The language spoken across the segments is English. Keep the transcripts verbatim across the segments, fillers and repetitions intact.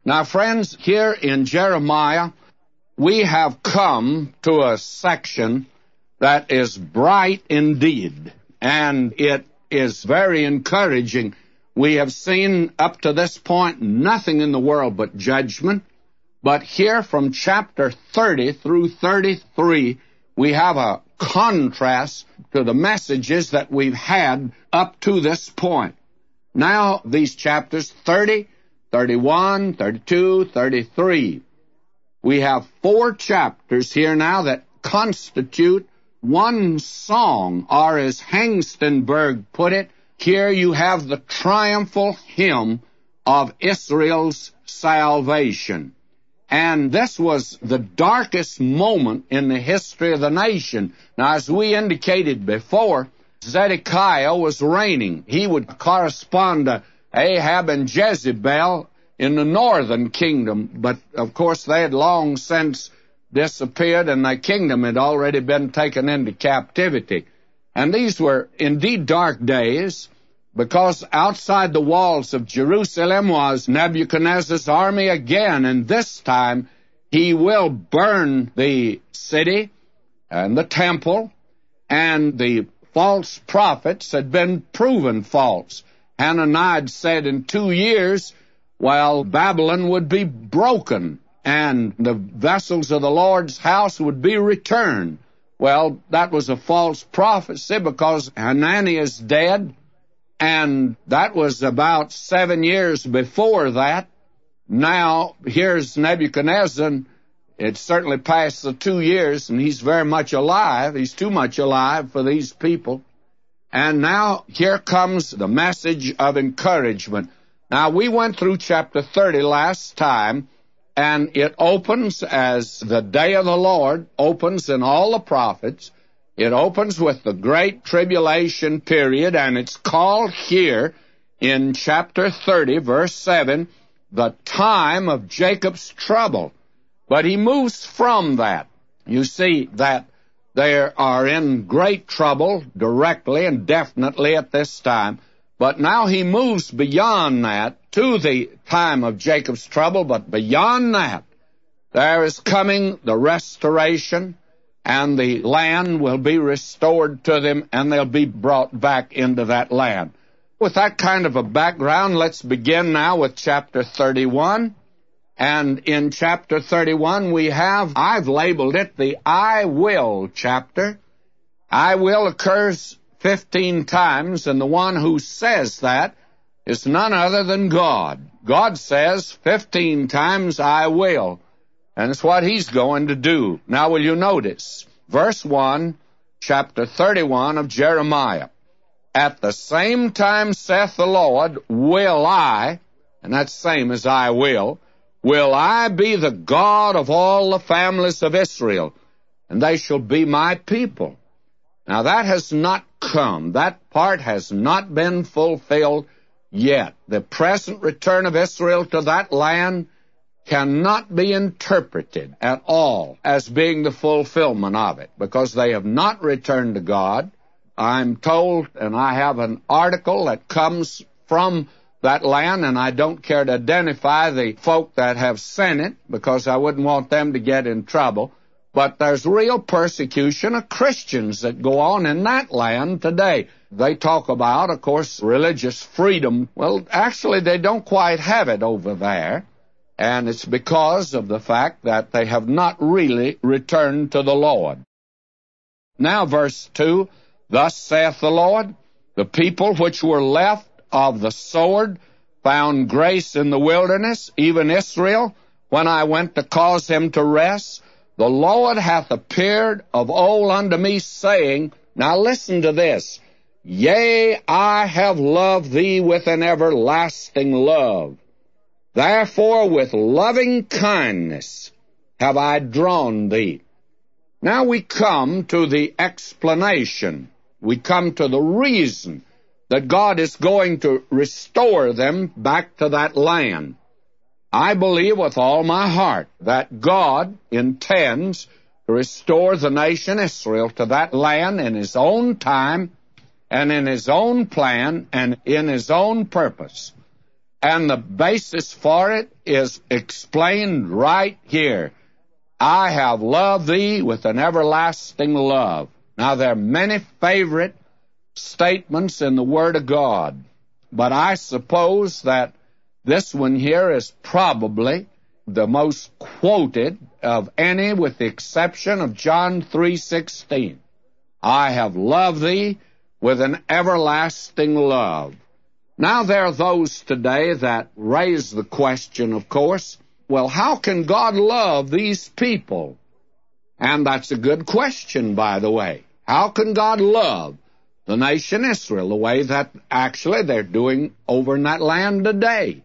Now, friends, here in Jeremiah, we have come to a section that is bright indeed, and it is very encouraging. We have seen up to this point nothing in the world but judgment, but here from chapter thirty through thirty-three, we have a contrast to the messages that we've had up to this point. Now, these chapters thirty, thirty-one, thirty-two, thirty-three, we have four chapters here now that constitute one song, or as Hengstenberg put it, here you have the triumphal hymn of Israel's salvation. And this was the darkest moment in the history of the nation. Now, as we indicated before, Zedekiah was reigning. He would correspond to Ahab and Jezebel in the northern kingdom, but of course they had long since disappeared, and their kingdom had already been taken into captivity. And these were indeed dark days, because outside the walls of Jerusalem was Nebuchadnezzar's army again, and this time he will burn the city and the temple, and the false prophets had been proven false. Hananiah said in two years, well, Babylon would be broken, and the vessels of the Lord's house would be returned. Well, that was a false prophecy, because Hananiah is dead, and that was about seven years before that. Now, here's Nebuchadnezzar. It's certainly past the two years, and he's very much alive. He's too much alive for these people. And now, here comes the message of encouragement. Now, we went through chapter thirty last time, and it opens as the day of the Lord opens in all the prophets. It opens with the great tribulation period, and it's called here in chapter thirty, verse seven, the time of Jacob's trouble. But he moves from that. You see that they are in great trouble directly and definitely at this time. But now he moves beyond that to the time of Jacob's trouble, but beyond that, there is coming the restoration, and the land will be restored to them, and they'll be brought back into that land. With that kind of a background, let's begin now with chapter thirty-one. And in chapter thirty-one, we have, I've labeled it the I will chapter. I will occurs fifteen times, and the one who says that is none other than God. God says fifteen times, I will. And it's what he's going to do. Now, will you notice? Verse one, chapter thirty-one of Jeremiah. At the same time, saith the Lord, will I, and that's same as I will, will I be the God of all the families of Israel, and they shall be my people. Now, that has not come. That part has not been fulfilled yet. The present return of Israel to that land cannot be interpreted at all as being the fulfillment of it, because they have not returned to God. I'm told, and I have an article that comes from that land, and I don't care to identify the folk that have sent it, because I wouldn't want them to get in trouble. But there's real persecution of Christians that go on in that land today. They talk about, of course, religious freedom. Well, actually, they don't quite have it over there. And it's because of the fact that they have not really returned to the Lord. Now, verse two, thus saith the Lord, the people which were left of the sword found grace in the wilderness, even Israel, when I went to cause him to rest. The Lord hath appeared of old unto me, saying, now listen to this, yea, I have loved thee with an everlasting love. Therefore with loving kindness have I drawn thee. Now we come to the explanation. We come to the reason that God is going to restore them back to that land. I believe with all my heart that God intends to restore the nation Israel to that land in his own time and in his own plan and in his own purpose. And the basis for it is explained right here. I have loved thee with an everlasting love. Now, there are many favorite statements in the Word of God, but I suppose that this one here is probably the most quoted of any, with the exception of John three sixteen. I have loved thee with an everlasting love. Now, there are those today that raise the question, of course, well, how can God love these people? And that's a good question, by the way. How can God love the nation Israel the way that actually they're doing over in that land today?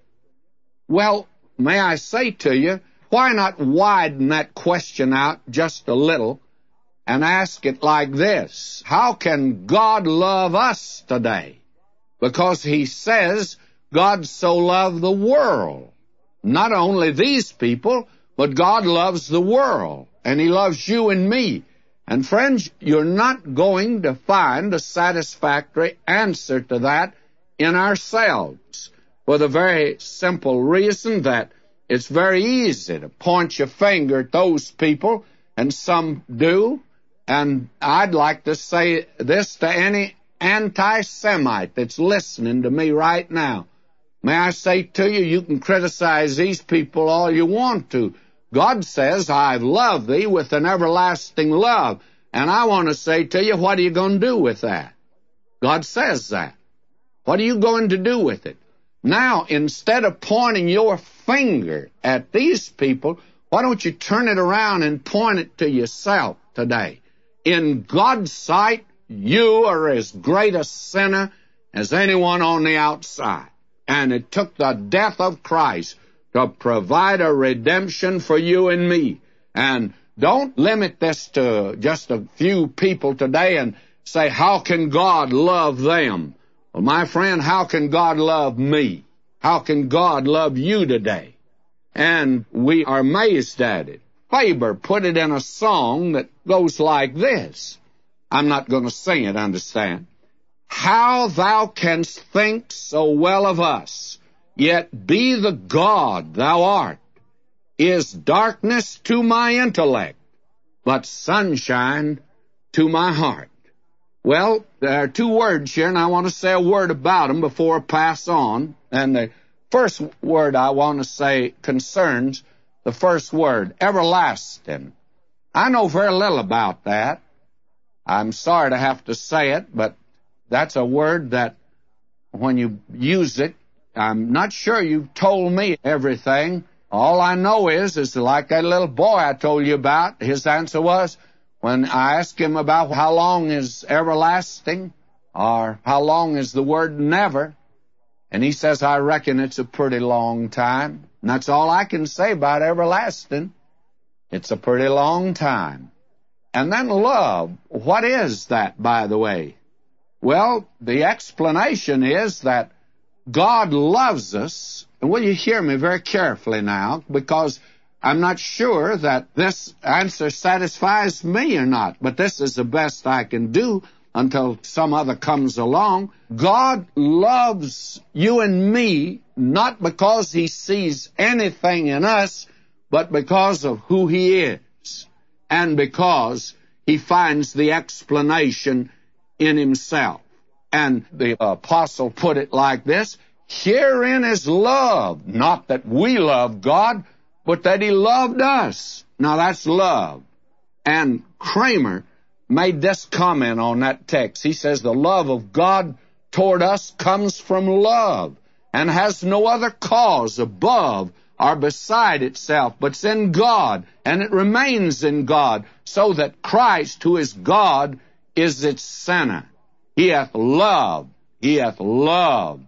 Well, may I say to you, why not widen that question out just a little and ask it like this? How can God love us today? Because he says God so loved the world. Not only these people, but God loves the world, and he loves you and me. And friends, you're not going to find a satisfactory answer to that in ourselves, for the very simple reason that it's very easy to point your finger at those people, and some do. And I'd like to say this to any anti-Semite that's listening to me right now. May I say to you, you can criticize these people all you want to. God says, I've loved thee with an everlasting love. And I want to say to you, what are you going to do with that? God says that. What are you going to do with it? Now, instead of pointing your finger at these people, why don't you turn it around and point it to yourself today? In God's sight, you are as great a sinner as anyone on the outside. And it took the death of Christ to provide a redemption for you and me. And don't limit this to just a few people today and say, how can God love them? Well, my friend, how can God love me? How can God love you today? And we are amazed at it. Faber put it in a song that goes like this. I'm not going to sing it, understand. How thou canst think so well of us, yet be the God thou art, is darkness to my intellect, but sunshine to my heart. Well, there are two words here, and I want to say a word about them before I pass on. And the first word I want to say concerns the first word, everlasting. I know very little about that. I'm sorry to have to say it, but that's a word that when you use it, I'm not sure you've told me everything. All I know is, is like that little boy I told you about, his answer was, when I asked him about how long is everlasting, or how long is the word never, and he says, I reckon it's a pretty long time. And that's all I can say about everlasting. It's a pretty long time. And then love. What is that, by the way? Well, the explanation is that God loves us. And will you hear me very carefully now? Because I'm not sure that this answer satisfies me or not. But this is the best I can do until some other comes along. God loves you and me not because he sees anything in us, but because of who he is, and because he finds the explanation in himself. And the apostle put it like this, herein is love, not that we love God, but that he loved us. Now that's love. And Kramer made this comment on that text. He says the love of God toward us comes from love and has no other cause above or beside itself, but it's in God, and it remains in God, so that Christ, who is God, is its center. He hath loved, he hath loved,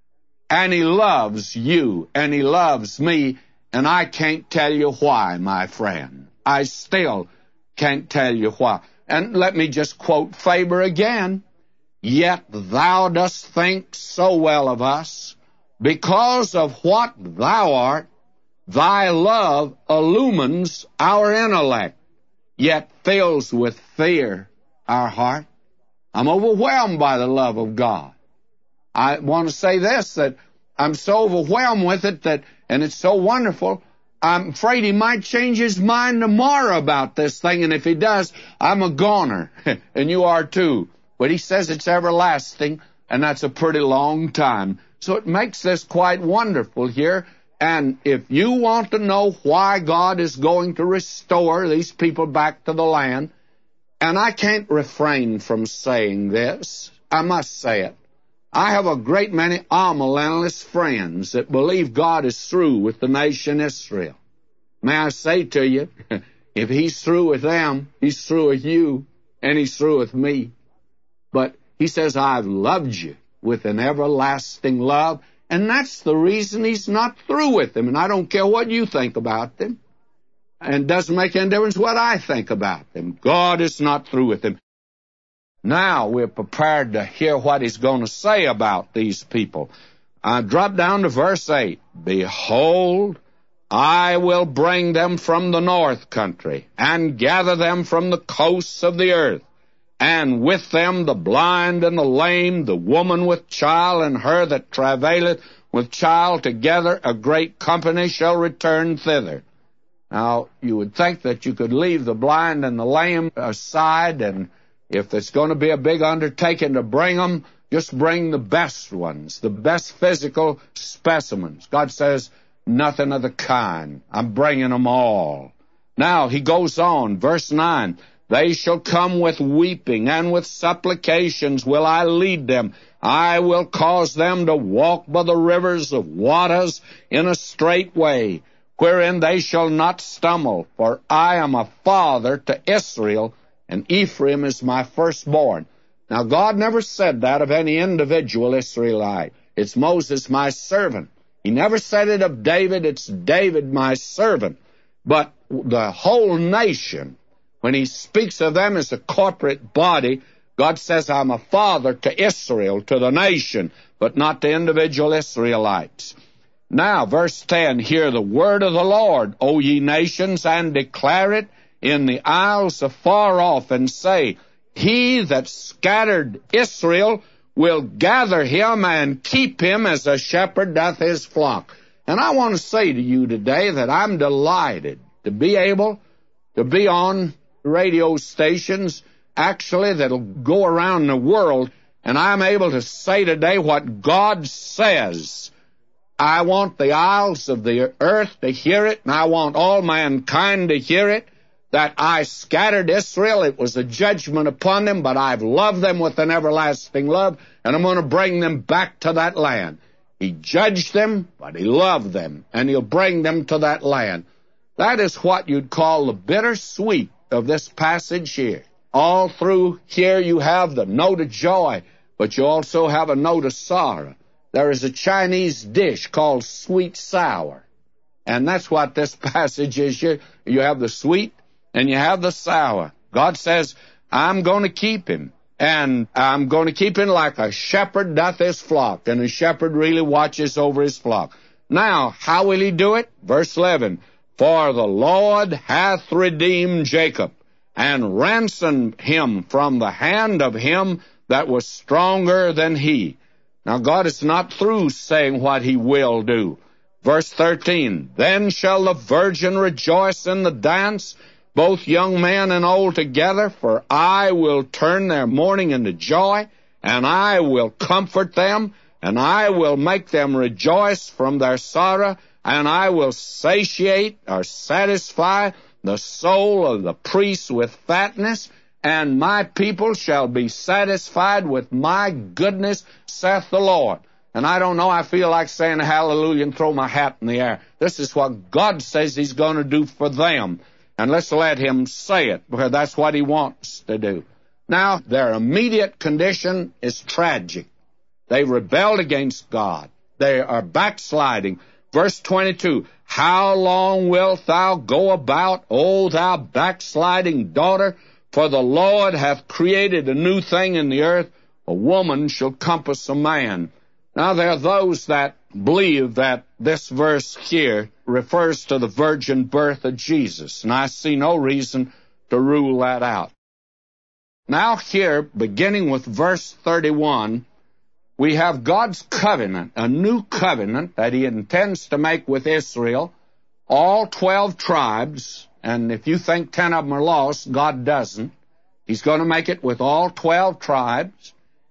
and he loves you, and he loves me, and I can't tell you why, my friend. I still can't tell you why. And let me just quote Faber again. Yet thou dost think so well of us, because of what thou art, thy love illumines our intellect, yet fills with fear our heart. I'm overwhelmed by the love of God. I want to say this, that I'm so overwhelmed with it that, and it's so wonderful, I'm afraid he might change his mind tomorrow about this thing, and if he does, I'm a goner, and you are too. But he says it's everlasting, and that's a pretty long time. So it makes this quite wonderful here. And if you want to know why God is going to restore these people back to the land, and I can't refrain from saying this, I must say it. I have a great many amillennialist friends that believe God is through with the nation Israel. May I say to you, if he's through with them, he's through with you, and he's through with me. But he says, I've loved you with an everlasting love, and that's the reason he's not through with them. And I don't care what you think about them. And it doesn't make any difference what I think about them. God is not through with them. Now we're prepared to hear what he's going to say about these people. I drop down to verse eight. Behold, I will bring them from the north country, and gather them from the coasts of the earth, and with them the blind and the lame, the woman with child, and her that travaileth with child, together a great company shall return thither. Now, you would think that you could leave the blind and the lame aside, and if it's going to be a big undertaking to bring them, just bring the best ones, the best physical specimens. God says, nothing of the kind. I'm bringing them all. Now, he goes on, verse nine. They shall come with weeping, and with supplications will I lead them. I will cause them to walk by the rivers of waters in a straight way, wherein they shall not stumble. For I am a father to Israel, and Ephraim is my firstborn. Now, God never said that of any individual Israelite. It's Moses, my servant. He never said it of David. It's David, my servant. But the whole nation, when he speaks of them as a corporate body, God says, I'm a father to Israel, to the nation, but not to individual Israelites. Now, verse ten, hear the word of the Lord, O ye nations, and declare it in the isles afar off, and say, he that scattered Israel will gather him and keep him as a shepherd doth his flock. And I want to say to you today that I'm delighted to be able to be on radio stations, actually, that'll go around the world, and I'm able to say today what God says. I want the isles of the earth to hear it, and I want all mankind to hear it, that I scattered Israel. It was a judgment upon them, but I've loved them with an everlasting love, and I'm going to bring them back to that land. He judged them, but he loved them, and he'll bring them to that land. That is what you'd call the bittersweet of this passage here. All through here you have the note of joy, but you also have a note of sorrow. There is a Chinese dish called sweet sour, and that's what this passage is here. You have the sweet and you have the sour. God says, I'm going to keep him, and I'm going to keep him like a shepherd doth his flock, and a shepherd really watches over his flock. Now, how will he do it? Verse eleven, for the Lord hath redeemed Jacob, and ransomed him from the hand of him that was stronger than he. Now, God is not through saying what he will do. Verse thirteen, then shall the virgin rejoice in the dance, both young men and old together, for I will turn their mourning into joy, and I will comfort them, and I will make them rejoice from their sorrow, and I will satiate or satisfy the soul of the priests with fatness, and my people shall be satisfied with my goodness, saith the Lord. And I don't know, I feel like saying hallelujah and throw my hat in the air. This is what God says he's going to do for them. And let's let him say it, because that's what he wants to do. Now, their immediate condition is tragic. They rebelled against God. They are backsliding. Verse twenty-two, how long wilt thou go about, O thou backsliding daughter? For the Lord hath created a new thing in the earth. A woman shall compass a man. Now, there are those that believe that this verse here refers to the virgin birth of Jesus, and I see no reason to rule that out. Now here, beginning with verse thirty-one, we have God's covenant, a new covenant that he intends to make with Israel, all twelve tribes, and if you think ten of them are lost, God doesn't. He's going to make it with all twelve tribes,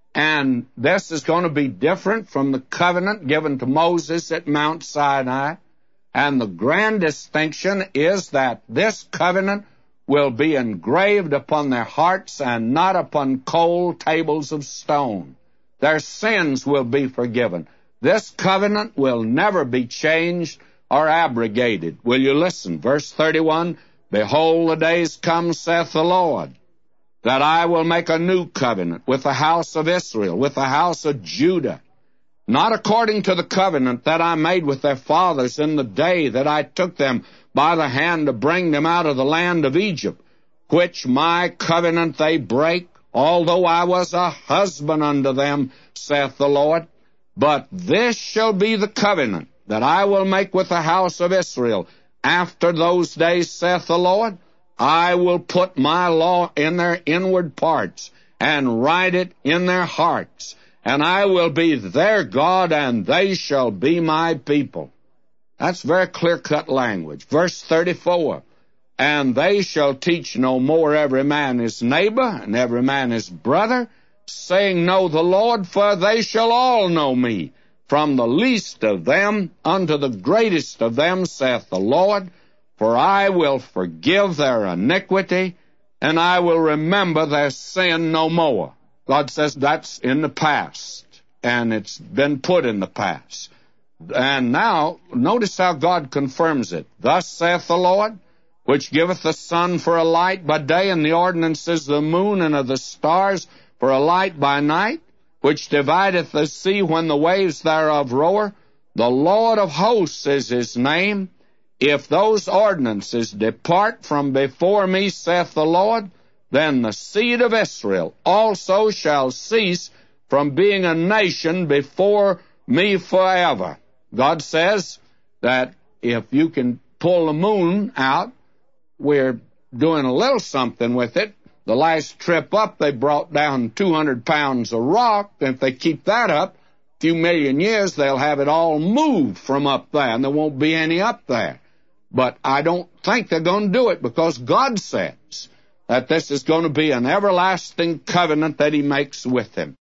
and this is going to be different from the covenant given to Moses at Mount Sinai, and the grand distinction is that this covenant will be engraved upon their hearts and not upon cold tables of stone. Their sins will be forgiven. This covenant will never be changed or abrogated. Will you listen? Verse thirty-one, Behold, the days come, saith the Lord, that I will make a new covenant with the house of Israel, with the house of Judah, not according to the covenant that I made with their fathers in the day that I took them by the hand to bring them out of the land of Egypt, which my covenant they break, although I was a husband unto them, saith the Lord. But this shall be the covenant that I will make with the house of Israel. After those days, saith the Lord, I will put my law in their inward parts, and write it in their hearts, and I will be their God, and they shall be my people. That's very clear-cut language. Verse thirty-four, And they shall teach no more every man his neighbor, and every man his brother, saying, Know the Lord, for they shall all know me, from the least of them unto the greatest of them, saith the Lord, for I will forgive their iniquity, and I will remember their sin no more. God says that's in the past, and it's been put in the past. And now, notice how God confirms it. Thus saith the Lord, which giveth the sun for a light by day, and the ordinances of the moon and of the stars for a light by night, which divideth the sea when the waves thereof roar. The Lord of hosts is his name. If those ordinances depart from before me, saith the Lord, then the seed of Israel also shall cease from being a nation before me forever. God says that if you can pull the moon out, we're doing a little something with it. The last trip up, they brought down two hundred pounds of rock. If they keep that up, a few million years, they'll have it all moved from up there, and there won't be any up there. But I don't think they're going to do it, because God says that this is going to be an everlasting covenant that he makes with them.